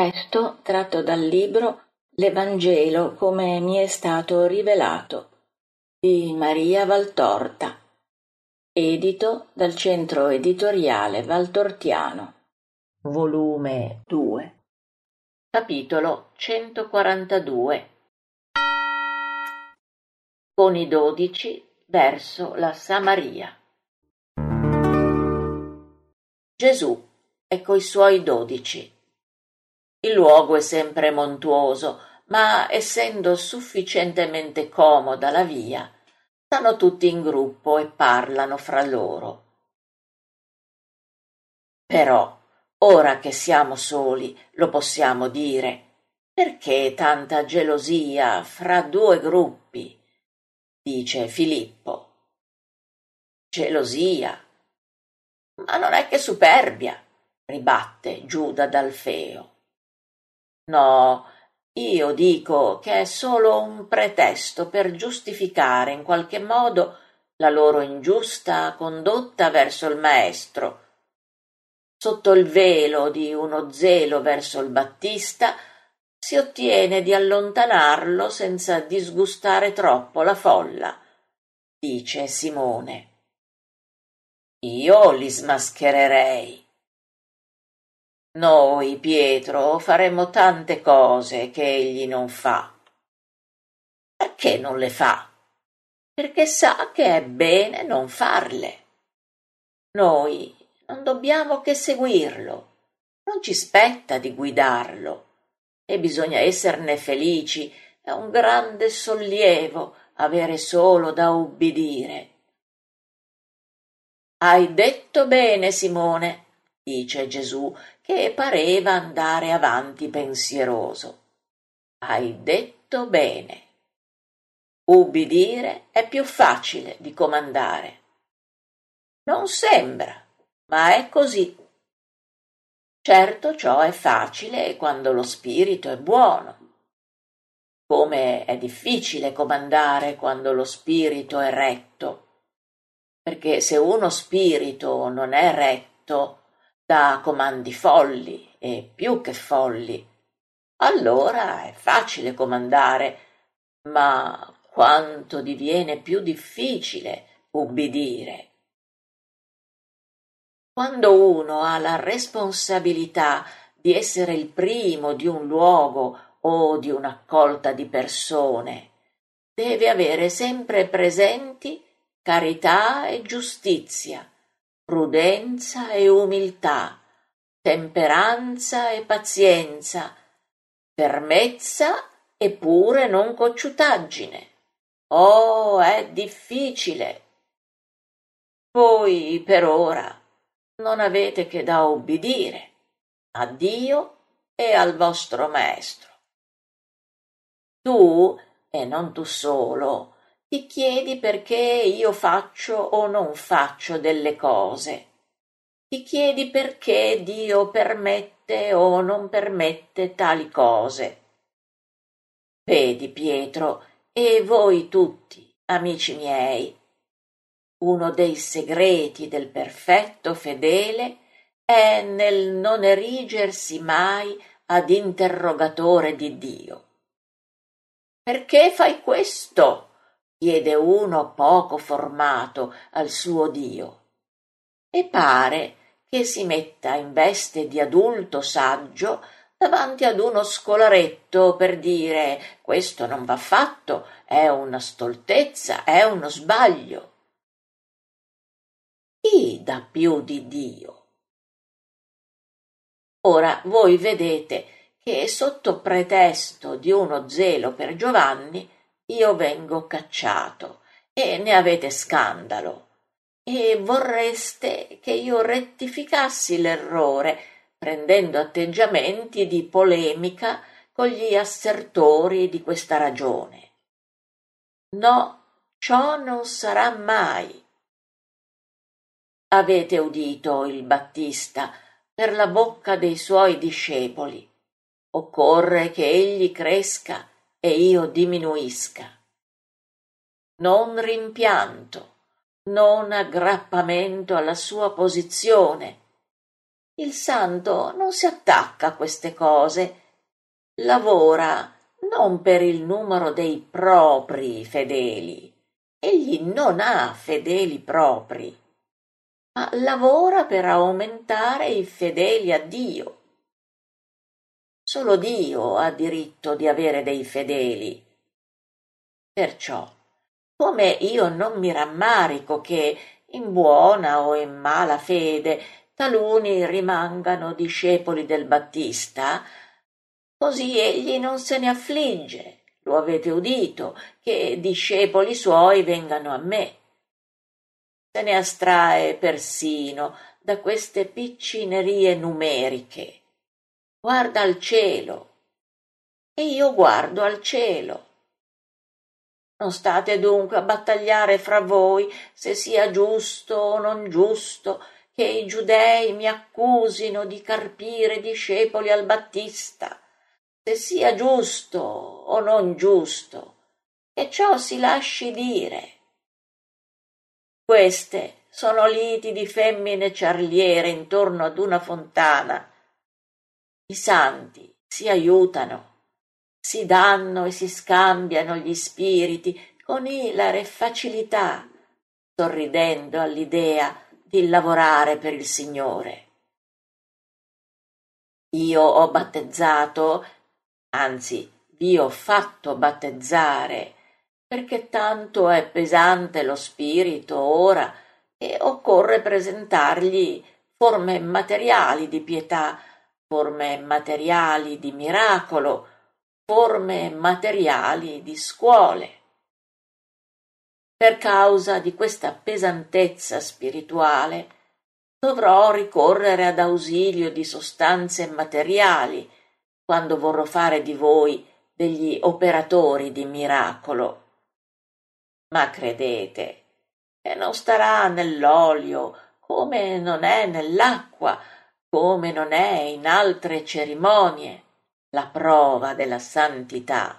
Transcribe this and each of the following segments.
Testo tratto dal libro L'Evangelo come mi è stato rivelato di Maria Valtorta, edito dal Centro Editoriale Valtortiano, volume 2, capitolo 142. Con i 12 verso la Samaria. Gesù è coi suoi 12. Il luogo è sempre montuoso, ma essendo sufficientemente comoda la via, stanno tutti in gruppo e parlano fra loro. Però, ora che siamo soli, lo possiamo dire, perché tanta gelosia fra due gruppi? Dice Filippo. Gelosia? Ma non è che superbia, ribatte Giuda d'Alfeo. No, io dico che è solo un pretesto per giustificare in qualche modo la loro ingiusta condotta verso il Maestro. Sotto il velo di uno zelo verso il Battista si ottiene di allontanarlo senza disgustare troppo la folla, dice Simone. Io li smaschererei. Noi, Pietro, faremmo tante cose che egli non fa. Perché non le fa? Perché sa che è bene non farle. Noi non dobbiamo che seguirlo, non ci spetta di guidarlo, e bisogna esserne felici, è un grande sollievo avere solo da ubbidire. Hai detto bene, Simone, dice Gesù, che pareva andare avanti pensieroso. Hai detto bene. Ubbidire è più facile di comandare. Non sembra, ma è così. Certo, ciò è facile quando lo spirito è buono. Come è difficile comandare quando lo spirito è retto. Perché se uno spirito non è retto, dà comandi folli e più che folli. Allora è facile comandare, ma quanto diviene più difficile ubbidire. Quando uno ha la responsabilità di essere il primo di un luogo o di un'accolta di persone, deve avere sempre presenti carità e giustizia, prudenza e umiltà, temperanza e pazienza, fermezza e pure non cocciutaggine. Oh, è difficile. Voi per ora non avete che da obbedire a Dio e al vostro Maestro. Tu, e non tu solo, ti chiedi perché io faccio o non faccio delle cose. Ti chiedi perché Dio permette o non permette tali cose. Vedi, Pietro, e voi tutti, amici miei, uno dei segreti del perfetto fedele è nel non erigersi mai ad interrogatore di Dio. Perché fai questo? Chiede uno poco formato al suo Dio. E pare che si metta in veste di adulto saggio davanti ad uno scolaretto per dire questo non va fatto, è una stoltezza, è uno sbaglio. Chi dà più di Dio? Ora voi vedete che sotto pretesto di uno zelo per Giovanni io vengo cacciato e ne avete scandalo e vorreste che io rettificassi l'errore prendendo atteggiamenti di polemica con gli assertori di questa ragione. No, ciò non sarà mai. Avete udito il Battista per la bocca dei suoi discepoli. Occorre che egli cresca e io diminuisca. Non rimpianto, non aggrappamento alla sua posizione, Il santo non si attacca a queste cose, lavora non per il numero dei propri fedeli. Egli non ha fedeli propri, ma lavora per aumentare i fedeli a Dio. Solo Dio ha diritto di avere dei fedeli. Perciò, come io non mi rammarico che, in buona o in mala fede, taluni rimangano discepoli del Battista, così egli non se ne affligge, lo avete udito, che discepoli suoi vengano a me. Se ne astrae persino da queste piccinerie numeriche. Guarda al cielo, e io guardo al cielo. Non state dunque a battagliare fra voi se sia giusto o non giusto che i giudei mi accusino di carpire discepoli al Battista, se sia giusto o non giusto, che ciò si lasci dire. Queste sono liti di femmine ciarliere intorno ad una fontana. I santi si aiutano, si danno e si scambiano gli spiriti con ilare facilità, sorridendo all'idea di lavorare per il Signore. Io ho battezzato, anzi vi ho fatto battezzare, perché tanto è pesante lo spirito ora e occorre presentargli forme materiali di pietà, forme materiali di miracolo, forme materiali di scuole. Per causa di questa pesantezza spirituale dovrò ricorrere ad ausilio di sostanze materiali quando vorrò fare di voi degli operatori di miracolo. Ma credete che non starà nell'olio, come non è nell'acqua, come non è in altre cerimonie, la prova della santità.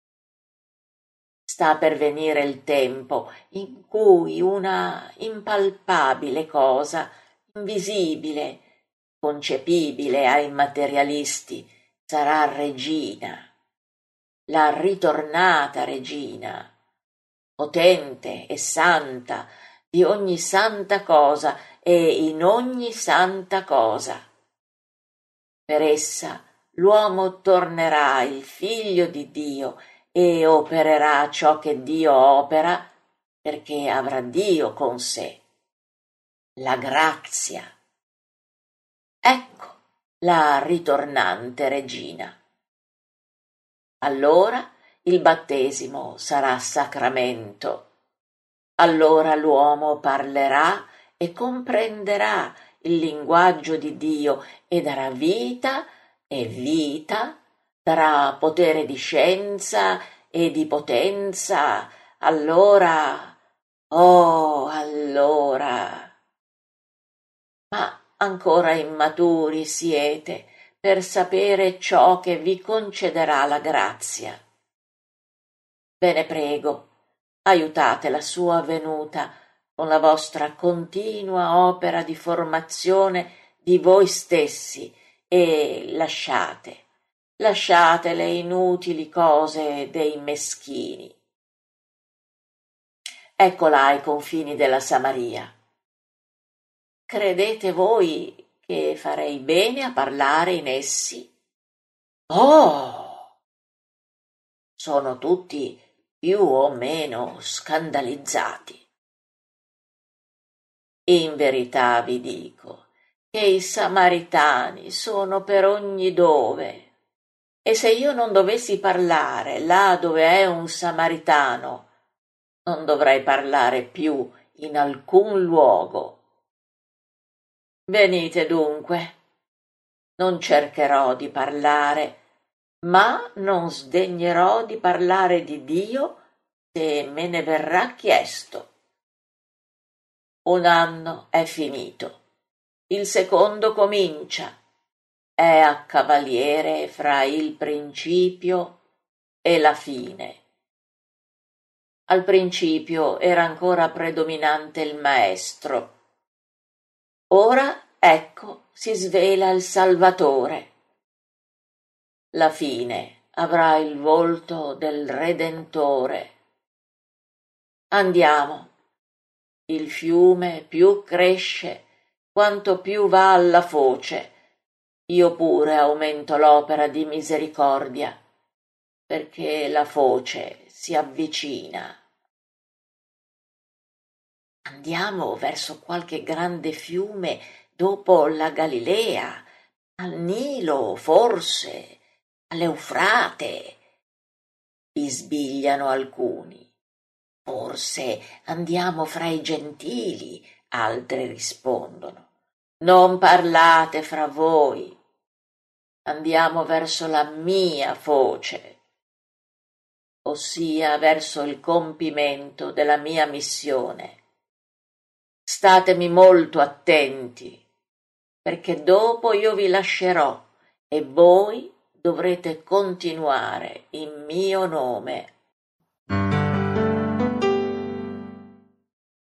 Sta per venire il tempo in cui una impalpabile cosa, invisibile, concepibile ai materialisti, sarà regina, la ritornata regina, potente e santa di ogni santa cosa e in ogni santa cosa. Per essa l'uomo tornerà il figlio di Dio e opererà ciò che Dio opera perché avrà Dio con sé. La grazia. Ecco la ritornante regina. Allora il battesimo sarà sacramento. Allora l'uomo parlerà e comprenderà il linguaggio di Dio e darà vita e vita, darà potere di scienza e di potenza. Allora, oh, allora. Ma ancora immaturi siete per sapere ciò che vi concederà la grazia. Ve ne prego, aiutate la sua venuta con la vostra continua opera di formazione di voi stessi e lasciate le inutili cose dei meschini. Ecco là i confini della Samaria. Credete voi che farei bene a parlare in essi? Oh! Sono tutti più o meno scandalizzati. In verità vi dico che i samaritani sono per ogni dove, e se io non dovessi parlare là dove è un samaritano, non dovrei parlare più in alcun luogo. Venite dunque, non cercherò di parlare, ma non sdegnerò di parlare di Dio se me ne verrà chiesto. Un anno è finito, il secondo comincia, è a cavaliere fra il principio e la fine. Al principio era ancora predominante il maestro. Ora, ecco, si svela il Salvatore. La fine avrà il volto del Redentore. Andiamo. Il fiume più cresce, quanto più va alla foce. Io pure aumento l'opera di misericordia, perché la foce si avvicina. Andiamo verso qualche grande fiume dopo la Galilea, al Nilo, forse, all'Eufrate, bisbigliano alcuni. Forse andiamo fra i gentili, altri rispondono. Non parlate fra voi. Andiamo verso la mia foce, ossia verso il compimento della mia missione. Statemi molto attenti, perché dopo io vi lascerò e voi dovrete continuare in mio nome